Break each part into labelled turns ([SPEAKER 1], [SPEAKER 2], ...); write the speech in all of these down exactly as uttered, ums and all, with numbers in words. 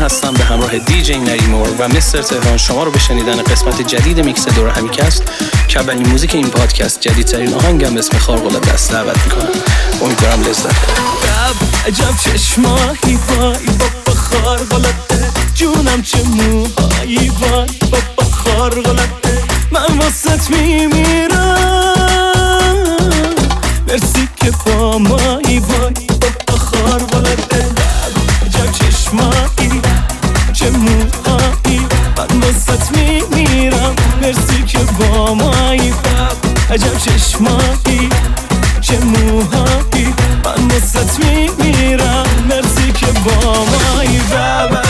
[SPEAKER 1] هستم به همراه دی جی نریمور و مستر تهران شما رو به شنیدن قسمت جدید میکس دور همیکست که اولین موزیک این پادکست جدیدترین آهنگم به اسم خارق‌العاده است دعوت میکنم. امیدوارم لذت ببرید.
[SPEAKER 2] عجب چشمایی وای بابا خارق‌العاده، جونم چه موهایی وای بابا خارق‌العاده، من واسط میمیرم مرسی که با مایی وای بابا خارق‌العاده. عجب چشمایی چه موهایی من واسط میمیرم مرسی که با مایی. عجب چشمایی چه موهایی من واسط میمیرم مرسی که با مایی. بابا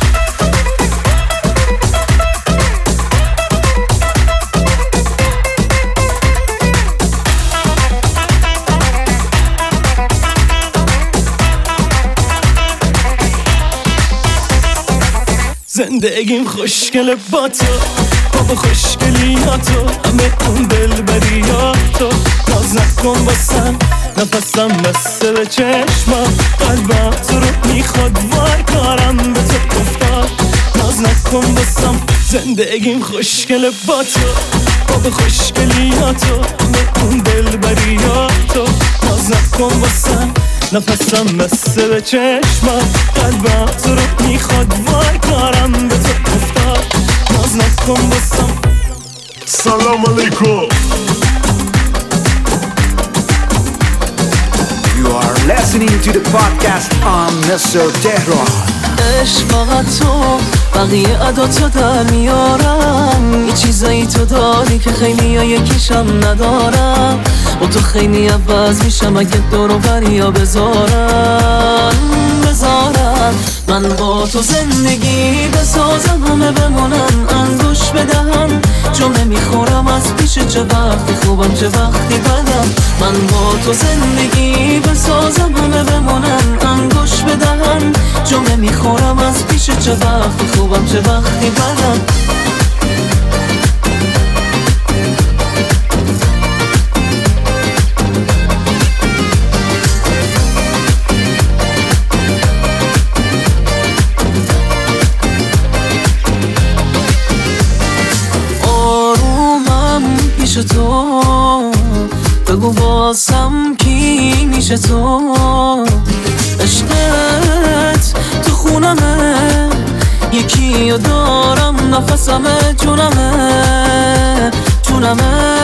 [SPEAKER 2] زندگیم خوشگله با تو بابا، خوشگلی ها تو همه اون دلبریاتو، ناز نکن باسم نفسم بسته به چشمم، قلبم تو رو میخواد وای کارم به تو افتاد، ناز نکن باسم زندگیم خوشگله با تو بابا، خوشگلی ها تو همه اون دلبریاتو، ناز نکن باسم نفسم بسته به چشمم، قلبم تو رو میخواد وای کارم به تو افتاد، ناز نکن باسم.
[SPEAKER 3] سلام علیکم.
[SPEAKER 4] You are listening to the podcast on مستر تهران.
[SPEAKER 2] عشق فقط تو بقیه عداتو در میارم، یه چیزایی تو داری که خیلی ها یکیشم ندارم، و تو خیلی عوض میشم اگه دورو بریا بذارم بذارم من با تو زندگی بسازم، همه بمونن انگوش بدهم، جمعه میخورم از پیش چه وقتی خوبم چه وقتی بدم، من با تو زندگی بسازم، همه بمونن انگوش بدهم، جمعه میخورم از پیش چه وقتی خوبم چه وقتی بدم. تو بگو واسم کی میشه تو، عشقت تو خونمه، یکی رو دارم نفسمه، جونمه جونمه.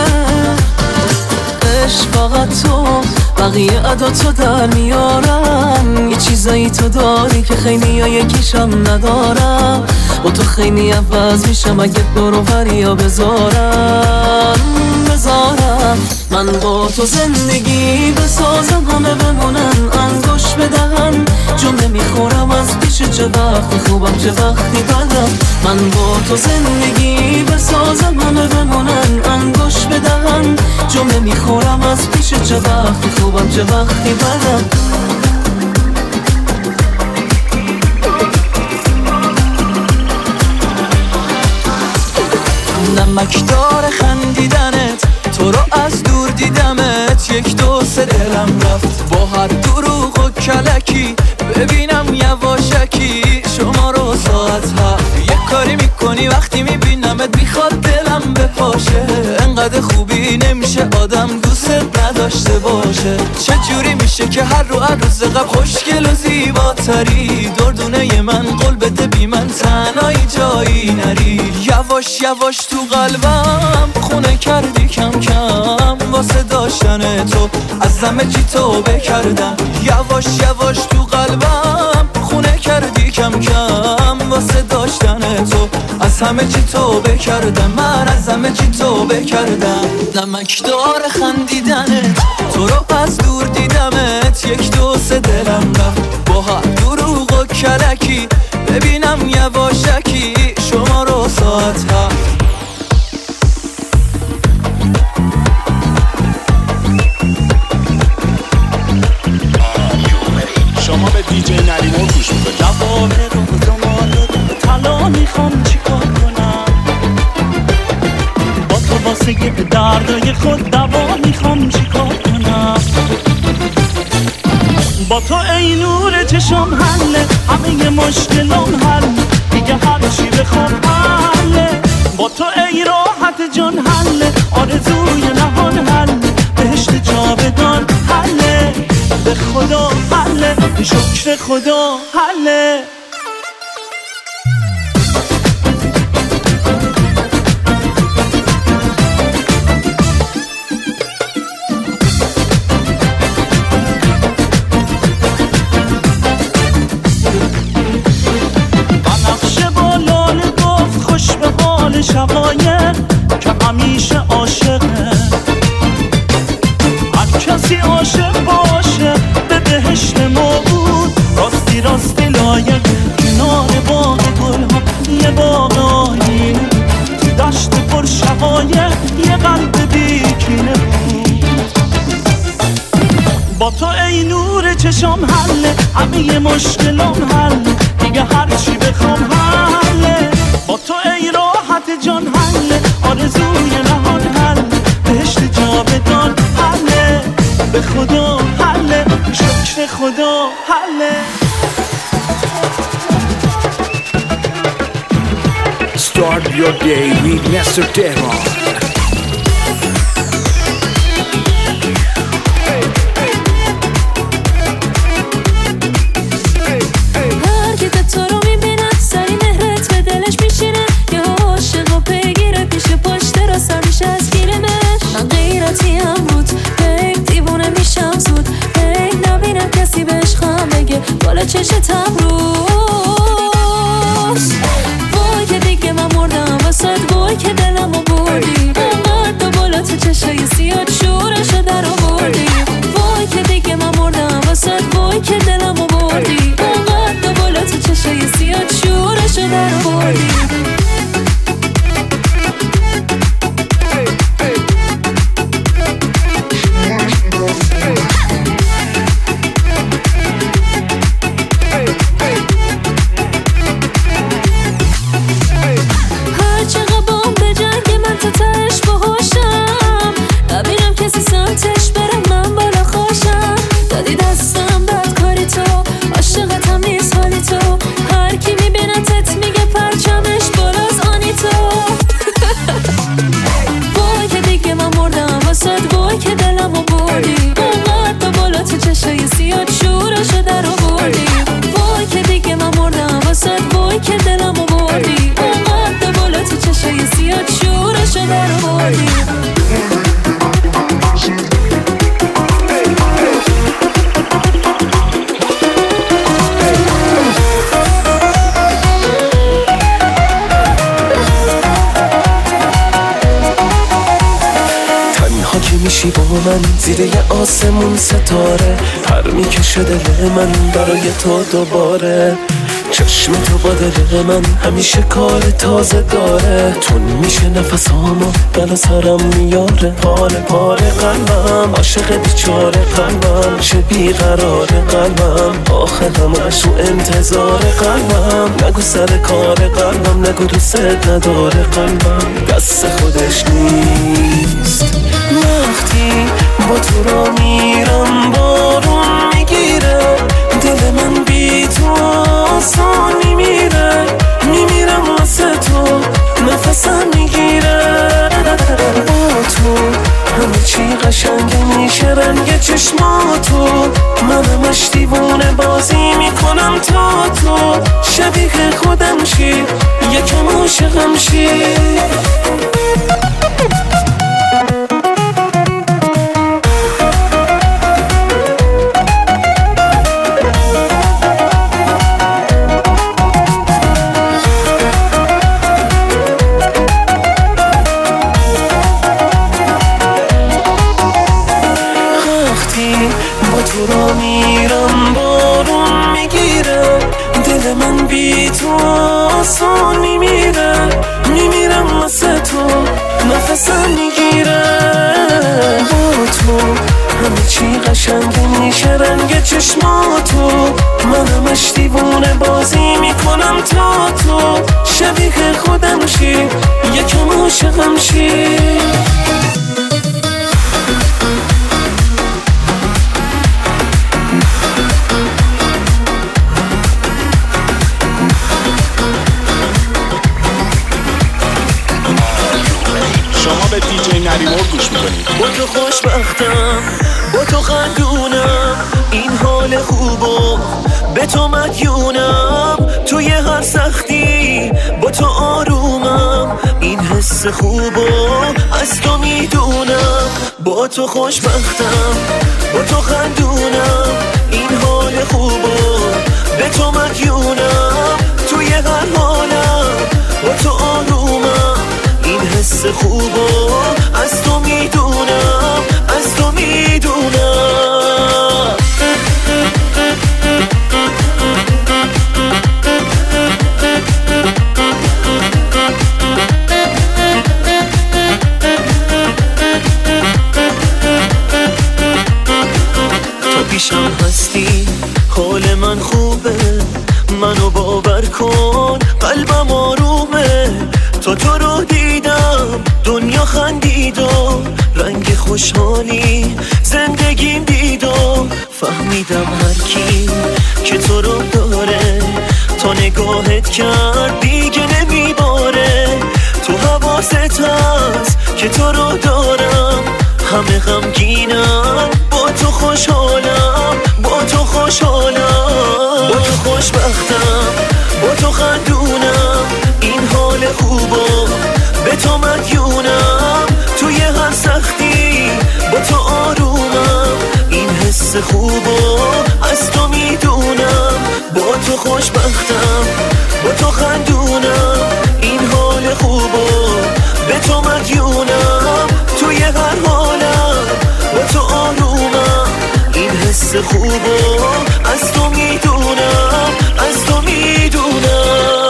[SPEAKER 2] عشق فقط تو بقیه عداتو در میارم، یه چیزایی تو داری که خیلی ها یکیشم ندارم، و تو خیلی عوض میشم اگه دورو بریا بذارم بذارم من با تو زندگی بسازم، همه بمونن انگوش بدهم، جمعه میخورم از پیش چه وقتی خوبم چه وقتی بدم، من با تو زندگی بسازم، همه بمونن انگوش بدهم، جمعه میخورم از پیش چه وقتی خوبم چه وقتی بدم. نمکدار خندیدنت، تو رو از دور دیدمت، یک دو سه دلم رفت با هر دروغ و کلکی، ببینم یواشکی شما رو ساعت هفت، یک کاری میکنی وقتی میبینمت میخواد دلم بپاشه، انقدر خوبی نمیشه آدم دوست نداشته باشه، چجوری میشه که هر رو هر روز قبل خوشگل و زیباتری، دردونه من قول بده بی من تنهایی جایی نری، یواش یواش تو قلبم خونه کردی کم کم، واسه داشتن تو از همه چی توبه کردم، یواش یواش تو قلبم خونه کردی کم کم، واسه داشتن تو از همه چی توبه کردم، من از همه چی توبه کردم. نمکدار خندیدنت، تو رو از دور دیدمت، یک دو سه دلم رفت با هر دروغ و کلکی، ببینم یواشکی شما رو ساعت هفت.
[SPEAKER 3] شما به دی جی نریمور گوش میکنید.
[SPEAKER 2] جواب روز و مارد طلا میخوام چیکار کنم، با تو واسه دردای خود دوا میخوام چیکار کنم،
[SPEAKER 5] با تو ای نور چشم حله همه مشکلام حل دیگه هر چی بخوام حله با تو ای راحت جان حله آرزوی نهان حل بهشت جاودان حله به خدا حله به شکر خدا حله شقایق که همیشه عاشقه هر کسی عاشق باشه به بهشت ما بود راستی راستی لایق کنار باغ گلها یه باغ آینه تو دشت پر شقایق یه قلب بیکینه بود با تو ای نور چشم حله همه مشکلام حل دیگه هرچی بخوام حله با تو ای راحت جان حله آرزوی نهان حل بهشت جاودان حله به خدا حله شکر خدا حله
[SPEAKER 4] Start your day with Nestor Tehran.
[SPEAKER 6] چشتم روز وای که دیگه من مردم واسد وای که دلمو بردی انقدر بالا تو چشای سیاد شورشو در آوردی وای که دیگه من مردم واسد وای که دلمو بردی انقدر بالا تو چشای سیاد شورشو در آوردی
[SPEAKER 7] من زیر یه آسمون ستاره پر میکشه دل من برای تو دوباره چشم تو با دل من همیشه کار تازه داره تون میشه نفسامو بلا سرم میاره پاره پاره قلبم عاشق بیچاره قلبم چه بیقرار قلبم آخه همش تو انتظار قلبم نگو سر کار قلبم نگو دوست نداره قلبم دست خودش نیست وقتی با تو را میرم بارون میگیره دل من بی تو آسان میمیره میمیرم واسه تو نفسم میگیره با تو همه چی قشنگه میشه رنگ چشماتو من همش دیوونه بازی میکنم تا تو شبیه خودم شی یکم عاشقم شی آسان میمیره میمیرم واسه تو نفسم میگیره با تو همه چی قشنگه میشه رنگ چشماتو من همش دیوونه بازی میکنم تا تو شبیه خودم شی یکم عاشقم شی
[SPEAKER 3] شما به دیجی نریمور گوش میکنید.
[SPEAKER 7] با تو خوشبختم، با تو خندونم، این حال خوبو به تو مدیونم. توی هر سختی با تو آرومم، این حس خوبو از تو میدونم. با تو خوشبختم، با تو خندونم، این حال خوبو به تو مدیونم. توی هر حالم با تو آرومم، این حس خوبو از تو میدونم، از تو میدونم. تو پیشم هستی، حال من خوبه، منو باور کن، قلبم آرومه. تا تو رو دیدم دنیا خندید و رنگ خوشحالی زندگیم دید و فهمیدم هر کی که تو رو داره، تا نگاهت کرد دیگه نمیباره. تو حواست هست که تو رو دارم، همه غمگینم، با تو خوشحالم، با تو خوشحالم. با تو خوشبختم، با تو خندونم، این حال خوبو به تو مدیونم. توی هر سختی با تو آرومم، این حس خوبو از تو میدونم. با تو خوشبختم، با تو خندونم، این حال خوبو به تو مدیونم. توی هر حالم با تو آرومم، این حس خوبو از تو میدونم، از تو میدونم.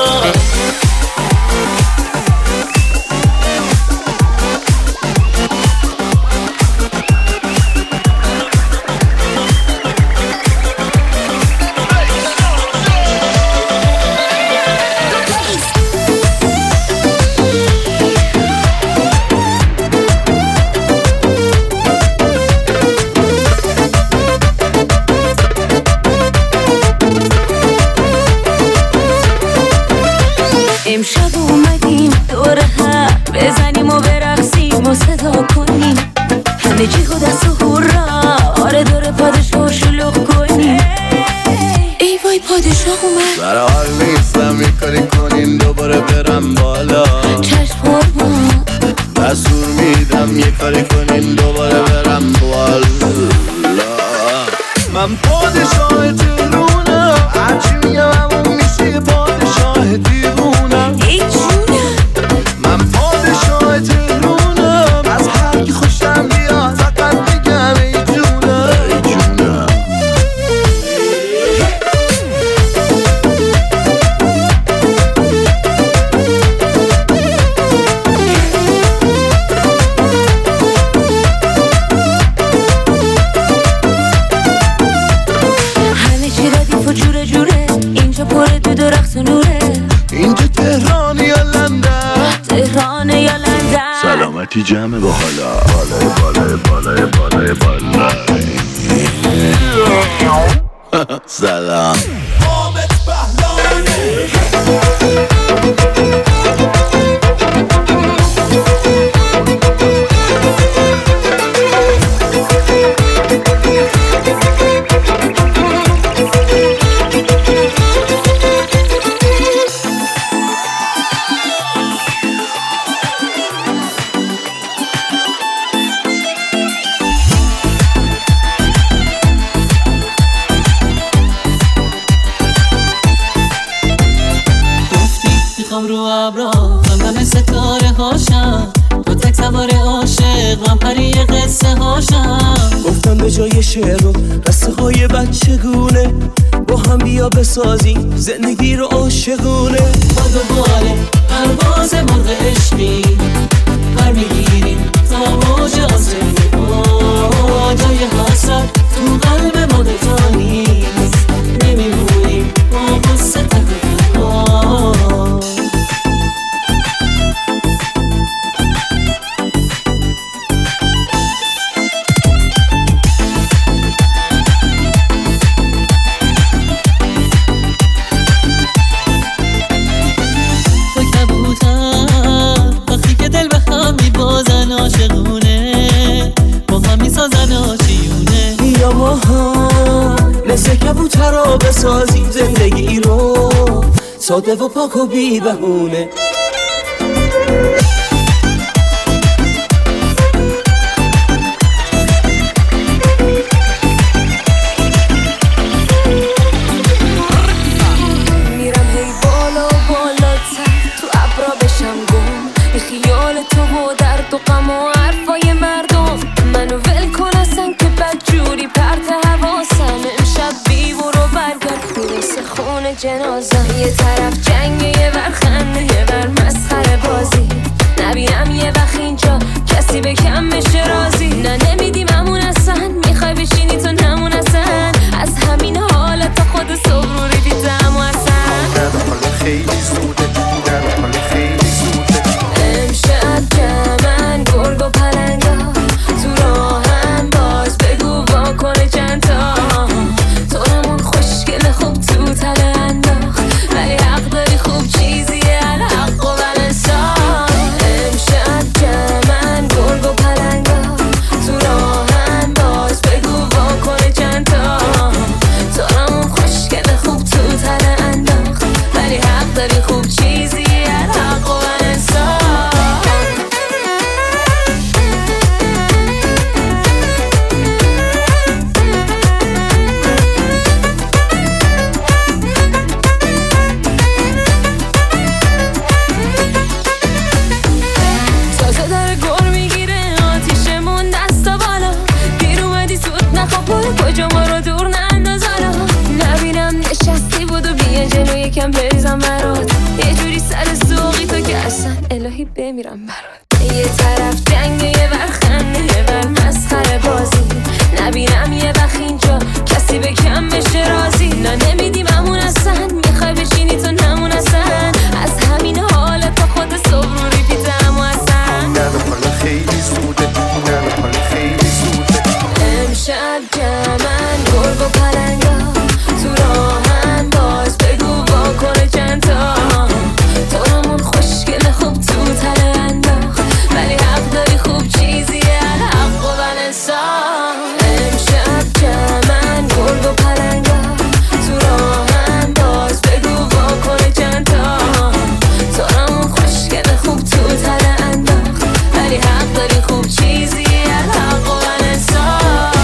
[SPEAKER 6] امشب اومدیم دور هم بزنیم و برقصیم و صدا کنیم، همه جیغ و دست و هورا، آره دور پادشاه و شلوغ کنیم. ای وای پادشاه اومد،
[SPEAKER 8] برا حال نیستم یه کاری کنین دوباره برم بالا.
[SPEAKER 6] چشم قربان
[SPEAKER 8] دستور میدم یه کاری کنین دوباره برم بالا. من پادشاه تهرونم، هرچی میگم همون میشه، پادشاه دیوونم.
[SPEAKER 6] ای جونم
[SPEAKER 8] من پادشاه تهرونم، از هر کی خوشم بیاد فقط میگم ای جونم، ای جونم.
[SPEAKER 6] همه چی ردیف و جوره جوره، اینجا پر دود و رقص و نوره.
[SPEAKER 8] اینجا تهران یا لندن؟
[SPEAKER 6] تهران یا لندن؟
[SPEAKER 8] سلامتی جمع با حالا، بالای بالای بالای بالای بالای. سلام
[SPEAKER 2] رو ابرا غم ستاره هاشم، تو تک سوار عاشق من پری قصه هاشم.
[SPEAKER 7] گفتم به جای شعر و قصه های بچگونه، با هم بیا بسازیم زندگی رو عاشقونه.
[SPEAKER 2] با دوباره پرواز مرغ عشقی پر میگیریم تا موج آسمونی، جای حسرت تو قلب ما دوتا نیست، نمیمونیم با قصه تکرار.
[SPEAKER 7] ساده و پاک و بی بهونه.
[SPEAKER 6] میرم هی بالا و بالاتر تو ابرا بشم گم، یه خیال تو و درد و غم و حرفای مردم منو ول کن اصلا که بدجوری پرت حواسم. امشب بی برو برگرد میرسه خونه جنازم. یه طرف جنگ یه ور خنده یه ور مسخره بازی، نبینم یه وقت اینجا کسی به کم بشه رازی. نه نمیدیم همون اصلا، میخوای بشینی تو نمون اصلا، از همین حالت تا خود صبح رو ریدی دم و اصلا.
[SPEAKER 8] حالا خیلی زوده، حالا خیلی زوده.
[SPEAKER 6] امشب جمعن گرگ و پلنگا تو راهن، باز بگو واکنه چند تا تو نمون خوشگل خوب تو تله انداخت، ولی حق داری خوب چیزیه الحق و بلنسان. امشب جمعن گرگ و پلنگا تو راهن، باز بگو واکنه چند تا تو نمون خوشگل خوب تو تله انداخت، ولی حق داری خوب چیزیه الحق و بلنسان. تازه داره گل میگیره آتیشمون دستا بالا، دیر اومدی زود نخواب برو کجا ما رو دور ننداز حالا. نبینم نشستی بودو بیا جلو یکم بریزم برات، یه جوری سر سوقی تو که اصلا الهی بمیرم برات. یه طرف جنگ یه ور خنده یه ور مسخره بازی، نبینم یه وقت اینجا کسی به کم بشه رازی. نه نمیدیم همون اصلا، میخوای بشینی تو نمون اصلا، از همین حالت تا خود صبح رو ریپیتم و اصلا.
[SPEAKER 8] نه حالا خیلی زوده، نه حالا خیلی زوده.
[SPEAKER 6] امشب جمعن گرگ و پلنگا تو راهن، باز بگو واکنه چند تا تو نمون خوشگل خوب تو تله انداخت، ولی حق داری خوب چیزیه الحق و بلنسان. امشب جمعن گرگ و پلنگا تو راهن، باز بگو واکنه چند تا تو نمون خوشگل خوب تو تله انداخت، ولی حق داری خوب چیزیه الحق و بلنسان.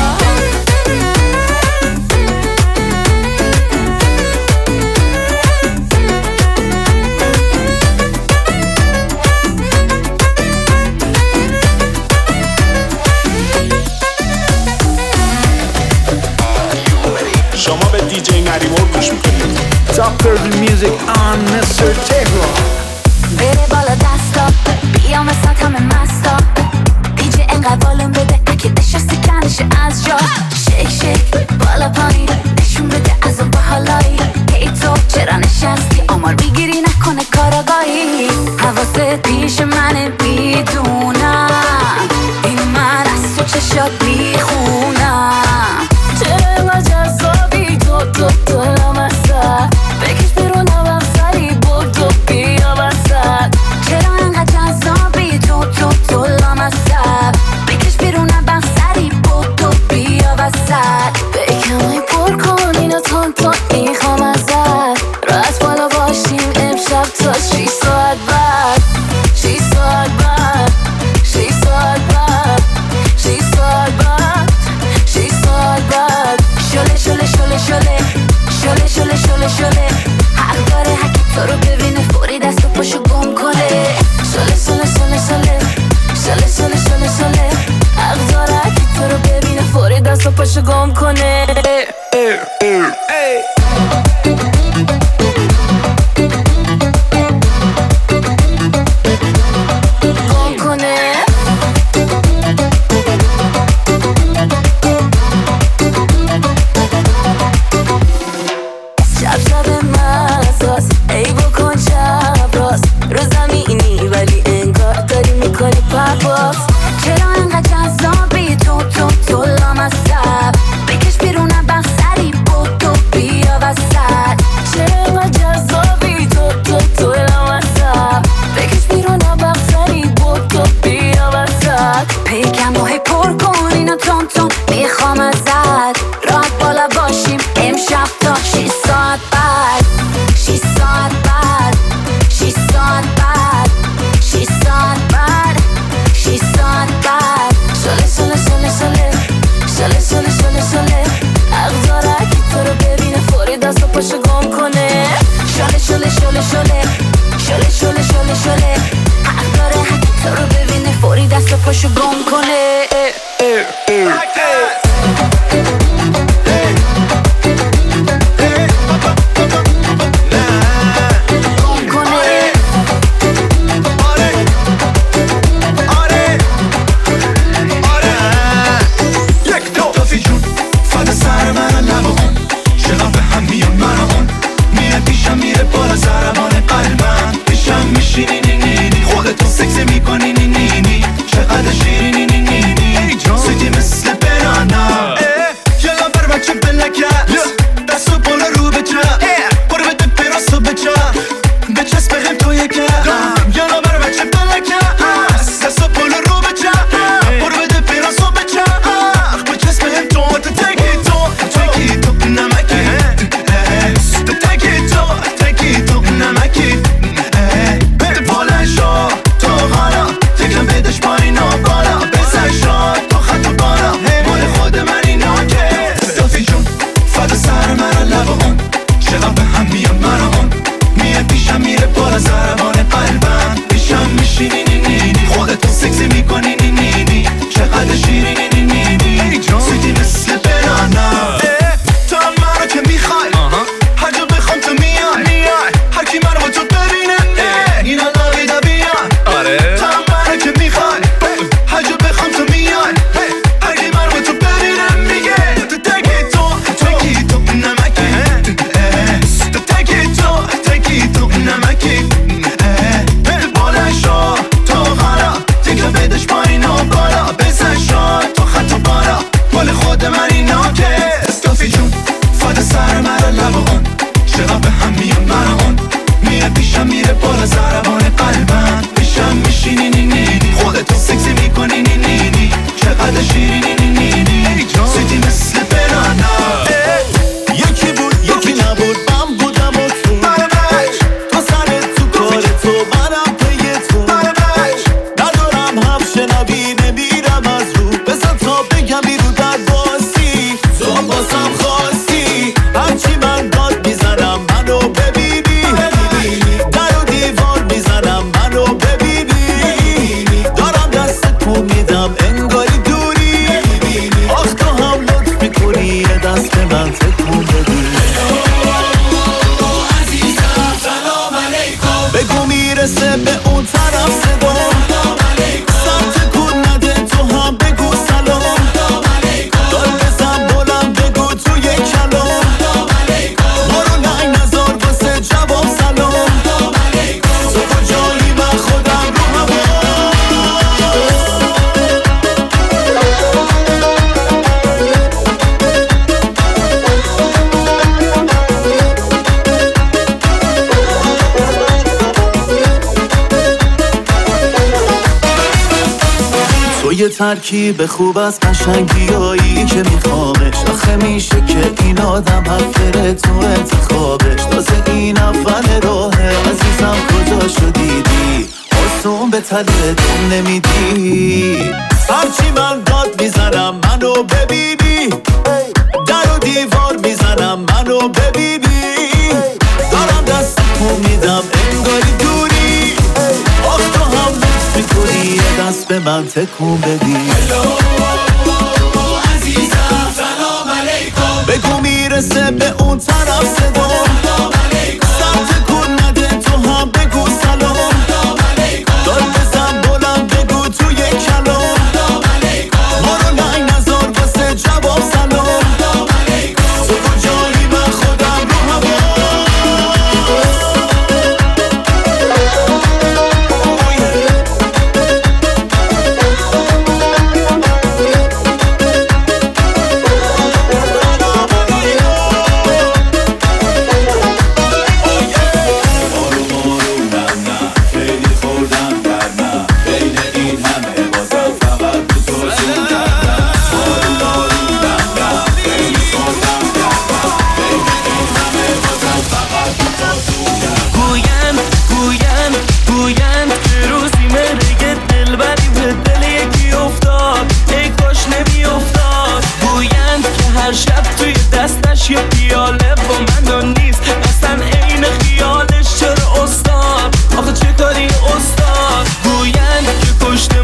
[SPEAKER 3] شما به دیجی نریمور گوش میکنید.
[SPEAKER 4] Top thirty music on mister Tehran.
[SPEAKER 9] بره بالا دستا بیام وسط همه مستا، دیجی انقدر والم بده که نشستی کنشه از جا. شیک شیک بالا پایین نشون بده از اون باحالایی، هی تو چرا نشستی آمار میگیری نکنه کاراگاهی. حواست پیش منه بیدونم، این من از تو چشات بیخونم. چرا اینقدر جذابی تو تو تو لامصب، بکش بیرون هم سری بودو بیا وسط. چرا اینقدر جذابی تو تو تو لامصب، بکش بیرون هم سری بودو بیا وسط. بکمای پر کن اینو تون تون میخوام ازت، راحت بالا باشیم امشب تا شیش ساعت بعد. شیش ساعت بعد شیش ساعت بعد شیش ساعت بعد شیش ساعت بعد. شله شله شله شله شله شله شله شله حق داره هکی تو رو ببینه فوری دست و پاشو گم کنه. شله شله شله شله شله شله شله شله حق داره هکی تو رو ببینه فوری دست و پاشو گم کنه. گم کنه. شب شب مزاز ای بکن شب راست، رو زمینی ولی انگار داری میکنی پرواز. چرا انقدر جذابی تو تو تو لامصب، بکش بیرونم بخسری بودو بیا وسط. چرا انقدر جذابی تو تو تو لامصب، بکش بیرونم بخسری بودو بیا وسط. پیکم و هی پر کن اینو تون تون میخوام ازت، راحت بالا باشیم امشب تا شیش ساعت بعد. شیش ساعت بعد شله شله شله شله شله شله حق داره حق تو رو ببینه فوری دست و پاشو گم کنه
[SPEAKER 2] یه ترکیب خوب از قشنگیایی که میخوامش آخه میشه که این آدم حفره تو انتخابش تازه این اول راهه عزیزم کجا شدیدی آسون به تله دم نمیدی هرچی من داد میزنم منو ببینی در و دیوار میزنم منو ببینی دارم دست تو میدم انگاری دوری آخ تو هم لطف میکنی یه دست به من تکون بدی عزیزم سلام علیکم بگو میرسه به اون طرف صدا سر تکون نده تو هم بگو سلام دار بزن بلند بگو توی کلام ما رو لنگ نزار واسه جواب سلام تو کجایی من خودم رو هوا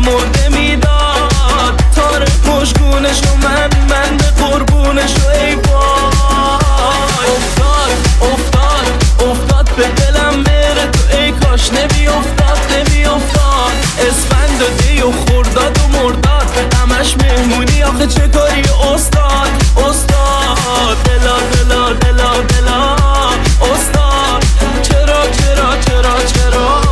[SPEAKER 2] مرده میداد تار مشگونشو من من به قربونشو ای وای افتاد افتاد افتاد به دلم میره تو ای کاش نمی افتاد نمی افتاد اسفند و دی و خورداد و مرداد همش مهمونی آخه چه کاری استاد استاد دلا دلا دلا دلا استاد چرا چرا چرا چرا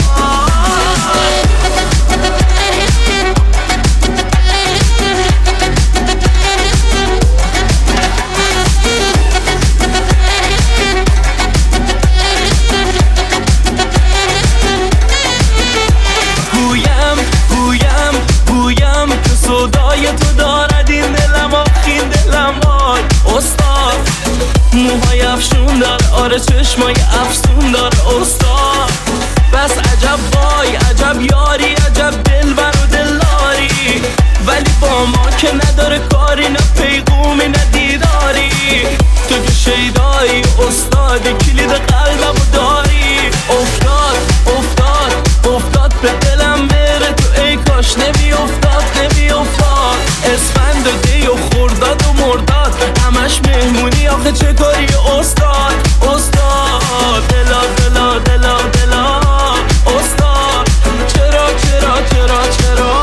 [SPEAKER 2] صدای تو دارد این دلم آخین دلم وای استاد موهای افشون دار آره چشمای افسون دار استاد بس عجب وای عجب یاری عجب دلبر و دلداری ولی با ما که نداره کاری نه پیغومی نه دیداری تو که شیدایی استاد کلید قلبم و داری افتاد افتاد افتاد به دلم بره تو ای کاش نمی افتاد نمی افتاد اسفند و دی و خورداد و مرداد همش مهمونی آخه چه کاری استاد استاد دلا دلا دلا دلا استاد چرا چرا چرا چرا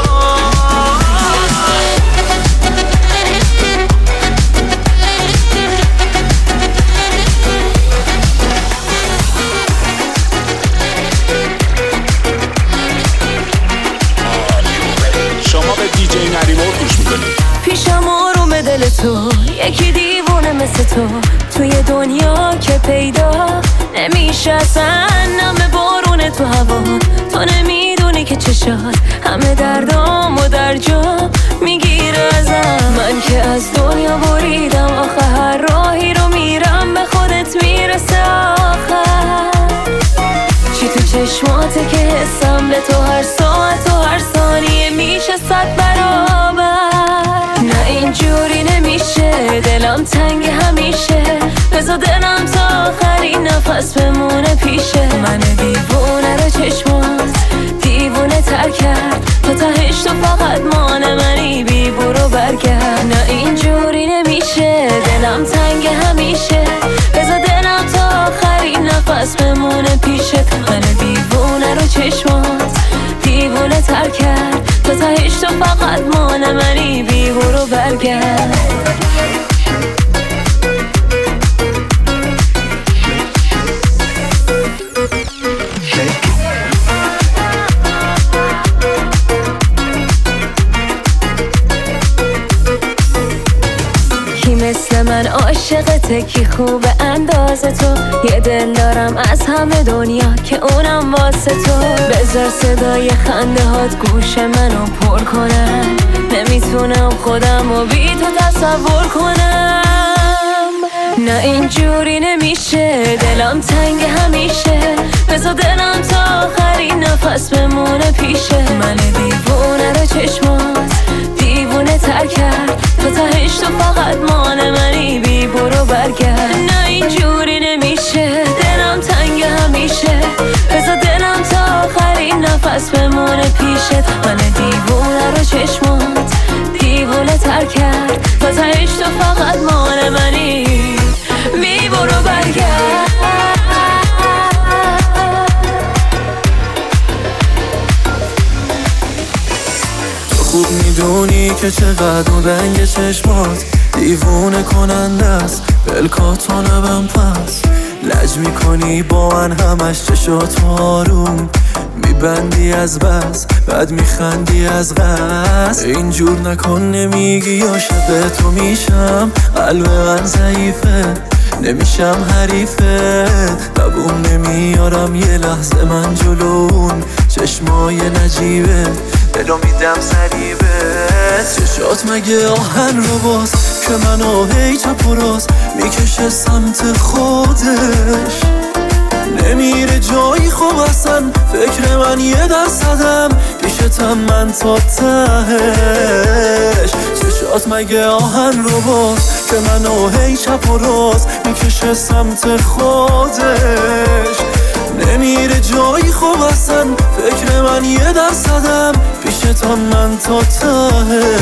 [SPEAKER 3] شما به دیجی نریمور گوش میکنید.
[SPEAKER 6] پیشم آروم دل تو یکی دیوونه مثل تو توی دنیا که پیدا نمیشه اصلا نم بارون تو هوا تو نمیدونی که چشات همه دردامو در جا میگیره ازم من که از دنیا بریدم آخه هر راهی رو میرم به خودت میرسه آخر چی تو چشماته که حسم به تو هر ساعت و هر ثانیه میشه صد برابر نه اینجوری نمیشه دلم تنگ همیشه بذار دلم تا آخرین نفس بمونه پیشه من دیوونه رو چشمات دیوونه تر کرد تو تهش تو فقط مان منی بی برو برگرد نه اینجوری نمیشه دلم تنگ همیشه بذار دلم تا آخرین نفس بمونه پیشه من دیوونه رو چشمات دیوونه تر کرد تو تهش تو فقط مان منی بی برو برگرد مثل من عاشقته کی خوب انداز تو یه دل دارم از همه دنیا که اونم واسه تو بذار صدای خنده هات گوش منو پر کنم نمیتونم خودم و بی تو تصور کنم نه اینجوری نمیشه دلم تنگ همیشه بذار دلم تا آخرین نفس بمونه پیشه من دیوونه رو چشمات دیوونه تر کرد تو تهش تو فقط مان منی بی برو برگرد نه اینجوری نمیشه دلم تنگ همیشه بذار دلم تا آخرین نفس بمونه پیشت من دیوونه رو چشمات دیوونه تر کرد تو تهش تو فقط مان منی بی برو برگرد
[SPEAKER 2] خوب میدونی که چقدر اون رنگ چشمات دیوونه کننده است بلکات و لبم پس لج میکنی با من همش چشات آروم میبندی از بس بعد میخندی از قصد اینجور نکن نمیگی یا شب تو میشم قلب من ضعیفه نمیشم حریفه قبول نمیارم یه لحظه من جلون چشمای نجیبه دلو میدم سریبه چشات مگه آهن رو باز که منو هی چپ و راست میکشه سمت خودش نمیره جایی خوب اصلا فکر من یه درصدم پیشتم من تا تهش چشات مگه آهن رو باز که منو هی چپ و راست میکشه سمت خودش نمیره جایی خوب اصلا فکر من یه درصدم پیشتان من تا ته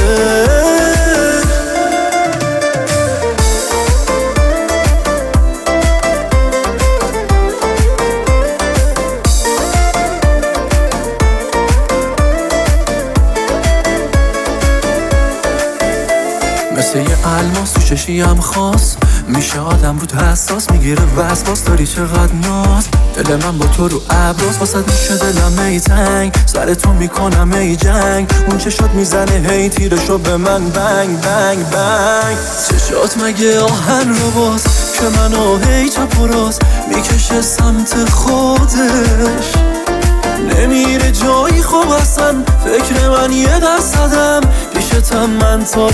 [SPEAKER 2] مثل یه الماس تو چشیم خاص میشه آدم رو حساس میگیره وسواس داری چقدر ناز دل من با تو رو ابراز واسه میشه دلم ای تنگ سر تو میکنم ای جنگ اون چشات میزنه هی تیرشو به من بنگ بنگ بنگ چشات مگه آهن رو باز که منو هی چپ و راست میکشه سمت خودش نمیره جایی خوب اصلا فکر من یه درصدم پیشتم من تا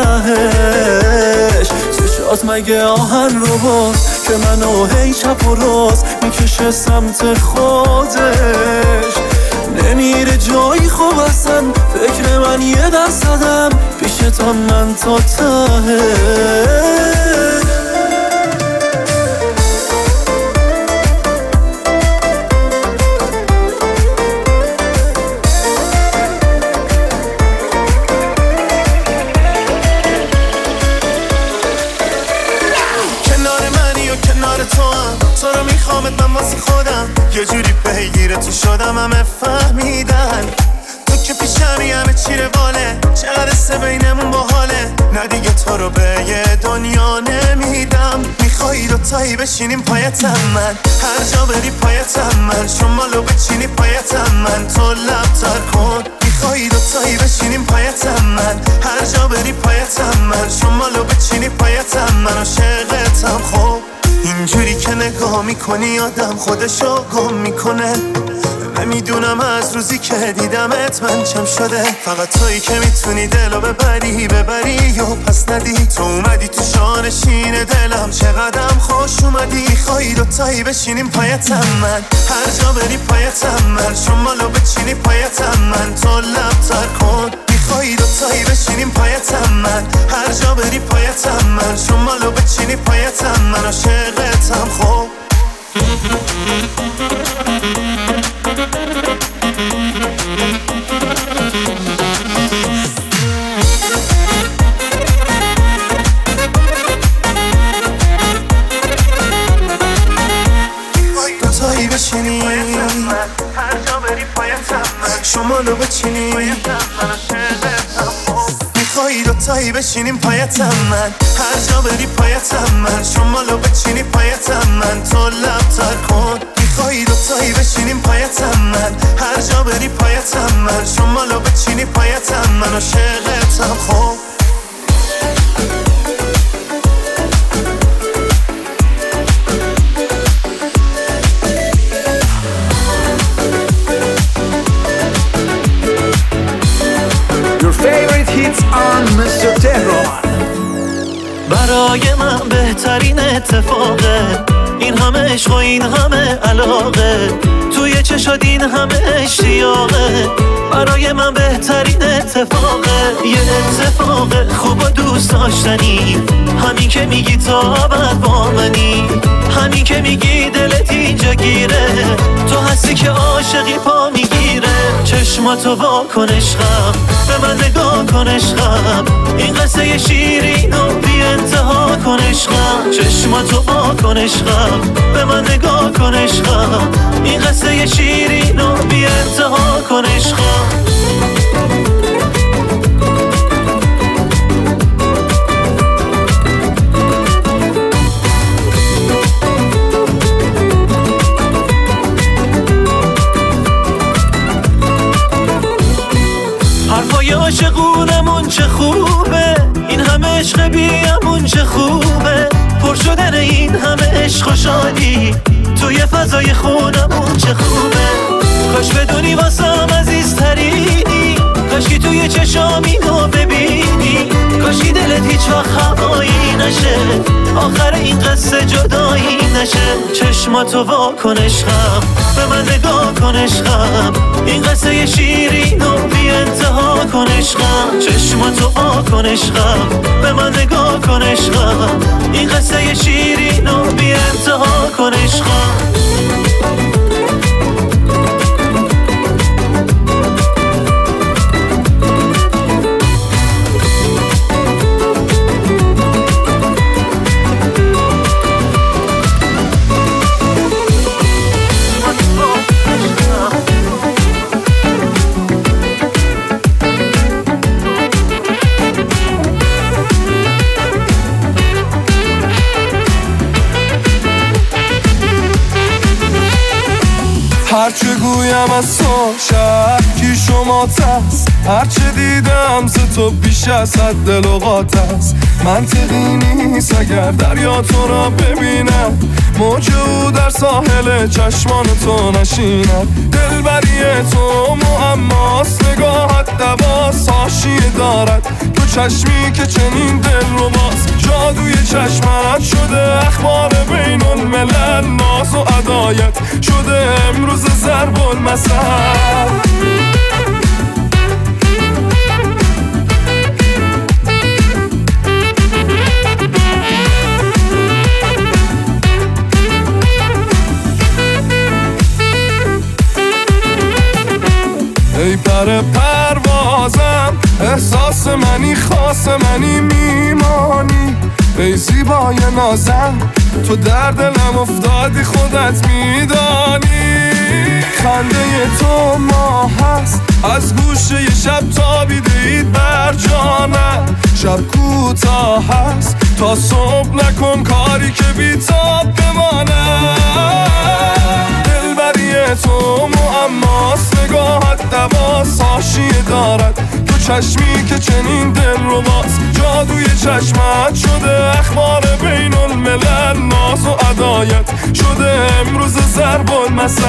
[SPEAKER 2] تهش چشات مگه آهن رو باز که منو هی چپ و راست میکشه سمت خودش نمیره جایی خوب اصلا فکر من یه درصدم پیشتم من تا تهش
[SPEAKER 10] تو رو میخوامت من واسه خودم یه جوری پیگیر تو شدم همه فهمیدن تو که پیشمی همه چی رواله چقدر سه بینمون باحاله نه دیگه تو رو به یه دنیا نمیدم میخوایی دوتایی بشینیم پایتم من هر جا بری پایتم من شمالو بچینی پایتم من تو لب تر کن میخوایی دوتایی بشینیم پایتم من هر جا بری پایتم من شمالو بچینی پایتم من عاشقتم خوب اینجوری که نگاه میکنی آدم خودشو گم میکنه نمیدونم از روزی که دیدمت من چم شده فقط تویی که میتونی دلو ببری ببری و پس ندی تو اومدی تو شانشین دلم چقدرم خوش اومدی خواهی دوتایی بشینیم پایتم من هر جا بری پایتم من شمالو بچینی پایتم من تو لب تر کن میخوایی دوتایی بشینیم پایتم من هر جا بری پایتم من شمالو بچینی پایتم من عاشقتم خوب دوتایی بشینی هر جا بری پایتم من شمالو بچینی میخوایی دوتایی بشینیم پایتم من هر جا بری پایتم من شمالو بچینی پایتم من تو لب تر کن میخوایی دوتایی بشینیم پایتم من هر جا بری پایتم من شمالو بچینی پایتم من عاشقتم خوب
[SPEAKER 4] on mister Tehran
[SPEAKER 5] برای من بهترین اتفاقه این همه عشق و این همه علاقه توی چشات این همه اشتیاقه برای من بهترین اتفاقه یه اتفاقه خوب و دوست داشتنی همین که میگی تا ابد با منی همین که میگی دلت اینجا گیره تو هستی که عاشقی پا میگیره چشماتو وا کن عشقم به من نگاه کن عشقم این قصه شیرینو بی انتها کن عشقم چشماتو وا کن عشقم به من نگاه کن عشقم این قصه شیرینو بی انتها کن عشقم حرفای عاشقونمون چه خوبه این همه عشق بیامون چه خوبه پر شدن این همه عشق و شادی توی فضای خونمون چه خوبه کاش بدونی واسم عزیزترینی کاشکی توی چشام اینو ببینی کاشکی دلت هیچ وقت هوایی نشه آخر این قصه جدایی نشه چشماتو وا کن عشقم به من نگاه کن عشقم این قصه شیرینو بی انتها کن عشقم چشماتو وا کن عشقم به من نگاه کن عشقم این قصه شیرینو بی انتها کن عشقم
[SPEAKER 8] هرچه گویم از تو شکی شما تست، هرچه دیدم ز تو بیش از حد لغات است. منطقی نیست اگر دریا تو را ببینم، موج او در ساحل چشمان تو نشیند. دلبری تو معماست، نگاهت دواست، حاشیه دارد تو چشمی که چنین دل رو باز. جادوی چشمت شده اخبار بین الملل، ناز و عدایت شده امروز ضرب المثل. ای پر پروازم، احساس منی، خاص منی، میمانی. ای زیبای نازم، تو در دلم افتادی، خودت میدانی. خنده تو ماه هست، از گوشه ی شب تابیده اید بر جانم. شب کوتاه هست، تا صبح نکن کاری که بی‌تاب بمانم. دلبری تو معماست، نگاهت دواست، حاشیه دارد تو چشمی که چنین دل رو باز. جادوی چشمت شده اخبار بین الملل، ناز و عدایت شده امروز ضرب المثل.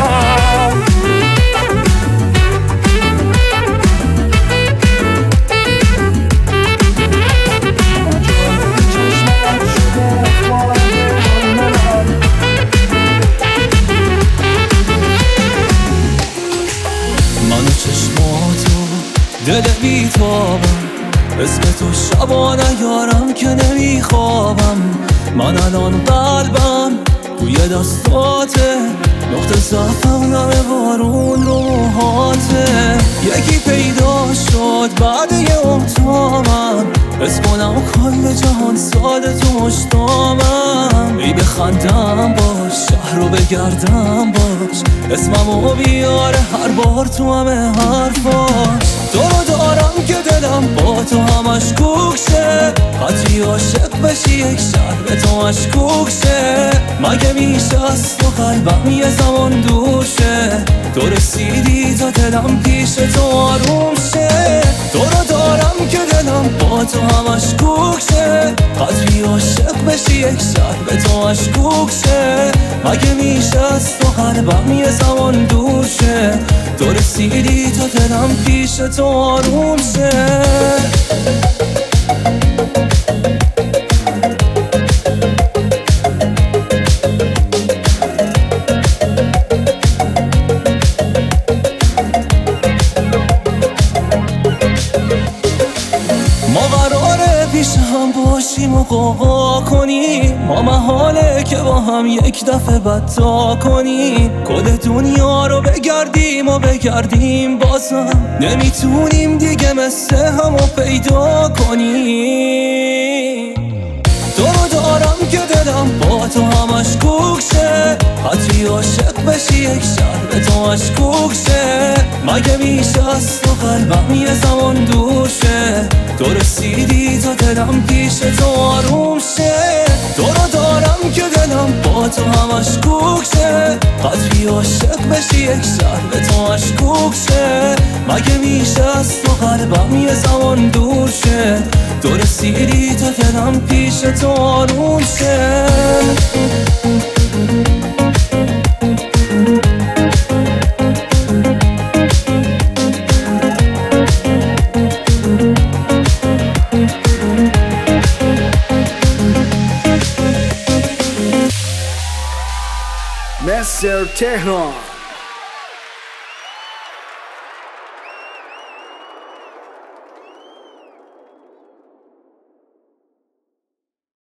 [SPEAKER 2] دل بیتابم، اسم تو شبا نیارم که نمیخوابم. من الان قلبم توی دستاته، نقطه ضعفم نمه بارون رو موهاته. یکی پیدا شد بعد یه امتامم، حس کنم کل جهان ساده تو مشتامم. ای بخندم باش، شهر رو بگردم باش، اسممو بیاره هر بار تو همه حرفاش. تو رو دارم که دلم با تو همش کوک شه، قطعی عاشق بشی یک شهر به تو مشکوک شه. مگه میشه از تو قلبم یه زمان دور شه، تو رسیدی تا دلم پیش تو آروم شه. تو رو دارم که دلم با تو همش کوک شه، قطعی عاشق بشی یک شهر به تو مشکوک شه. مگه میشه از تو قلبم یه زمان دور شه، تو رسیدی تا دلم پیش تو آروم شه. ما قراره پیش هم باشیم و قوقا کنیم، ما محاله که با هم یک دفعه بدتا کنیم. کل دنیا رو بگردیم و بگردیم بازم، نمیتونیم دیگه مثل همو پیدا کنیم. تو رو دارم که دلم با تو همش کوک شه، قطعی عاشق بشی یک شهر به تو مشکوک شه. مگه میشه از تو قلبم یه زمان دور شه، تو رسیدی تا دلم پیش تو آروم شه. تو رو دارم که دلم با تو همش کوک شه، قطعی عاشق بشی یک شهر به تو مشکوک شه. مگه میشه از تو قلبم یه زمان دور شه، تو رسیدی تا دلم پیش تو آروم شه.
[SPEAKER 4] Mister Tehran.